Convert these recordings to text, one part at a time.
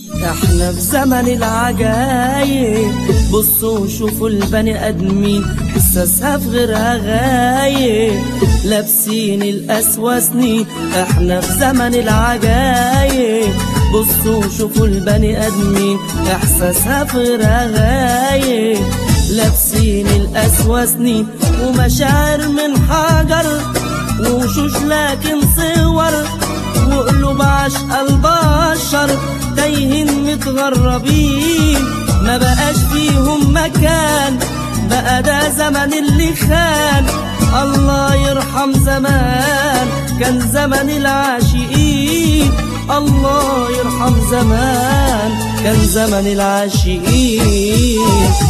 احنا في زمن العجايب، بصوا شوفوا البني ادمين حساسها في غيرها غايب، لابسين القسوة سنين. احنا في زمن العجايب، بصوا شوفوا البني ادمين احساسها في غيرها غايب، لابسين القسوة سنين. ومشاعر من حجر ووشوش لكن صور، وقلوب عشق البشر تايهين متغربين، ما بقاش فيهم مكان، بقى ده زمن اللي خان. الله يرحم زمان كان زمن العاشقين، الله يرحم زمان كان زمن العاشقين.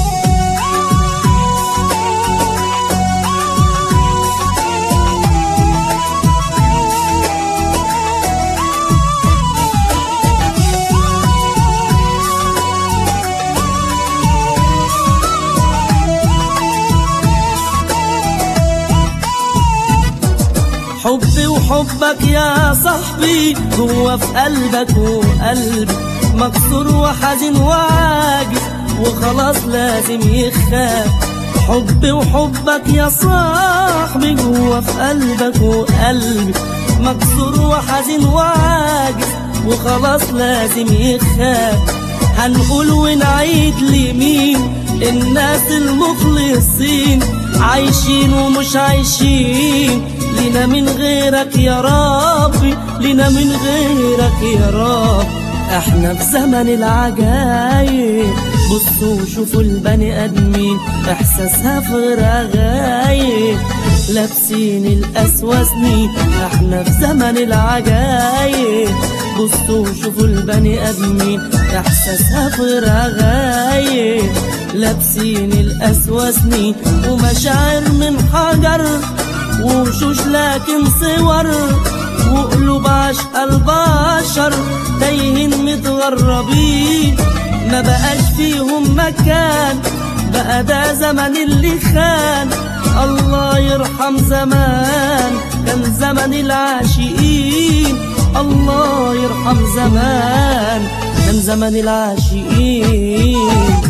حبي وحبك يا صاحبي جوا في قلبك وقلبي، مكسور وحزين وعاجز وخلاص لازم يخاف. حبي وحبك يا صاحبي جوا في قلبك وقلبي، مكسور وحزين وعاجز وخلاص لازم يخاف. هنقول ونعيد لمين؟ الناس المخلصين عايشين ومش عايشين، لنا من غيرك يا ربي، لنا من غيرك يا رب. احنا في زمن العجايب، بصوا شوفوا البني ادمين احساسها في غيرها غايب، لابسين القسوة سنين. احنا في زمن العجايب، بصوا شوفوا البني ادمين احساسها في غيرها غايب، لابسين القسوة سنين. ومشاعر من حجر ووشوش لكن صور، وقلوب عشق البشر تايهين متغربين، ما بقاش فيهم مكان، بقى ده زمن اللي خان. الله يرحم زمان كان زمن العاشقين، الله يرحم زمان كان زمن العاشقين.